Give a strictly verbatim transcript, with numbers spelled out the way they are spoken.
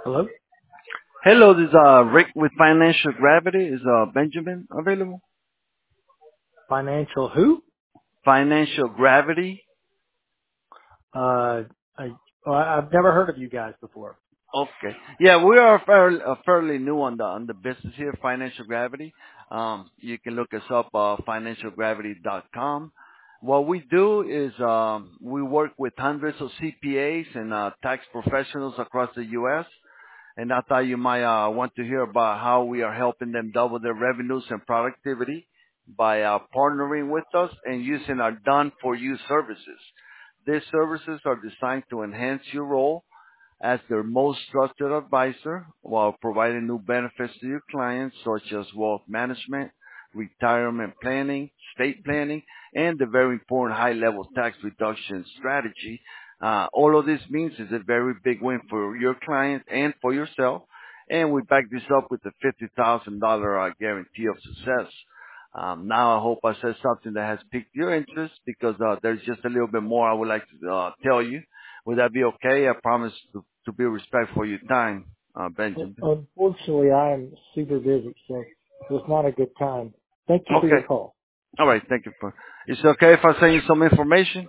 Hello? Hello, this is uh, Rick with Financial Gravity. Is uh, Benjamin available? Financial who? Financial Gravity. Uh, I, oh, I- I've never heard of you guys before. Okay. Yeah, we are fairly, uh, fairly new on the on the business here, Financial Gravity. Um, you can look us up, uh, financial gravity dot com. What we do is um, we work with hundreds of C P As and uh, tax professionals across the U S And I thought you might uh, want to hear about how we are helping them double their revenues and productivity by uh, partnering with us and using our done-for-you services. These services are designed to enhance your role as their most trusted advisor while providing new benefits to your clients such as wealth management, retirement planning, estate planning, and the very important high-level tax reduction strategy. Uh, all of this means is a very big win for your client and for yourself. And we back this up with a fifty thousand dollars uh, guarantee of success. Um, now I hope I said something that has piqued your interest because uh, there's just a little bit more I would like to uh, tell you. Would that be okay? I promise to, to be respectful of your time, uh, Benjamin. Unfortunately, I am super busy, so it's not a good time. Thank you for your Okay. call. All right. Thank you for. Is it okay if I send you some information?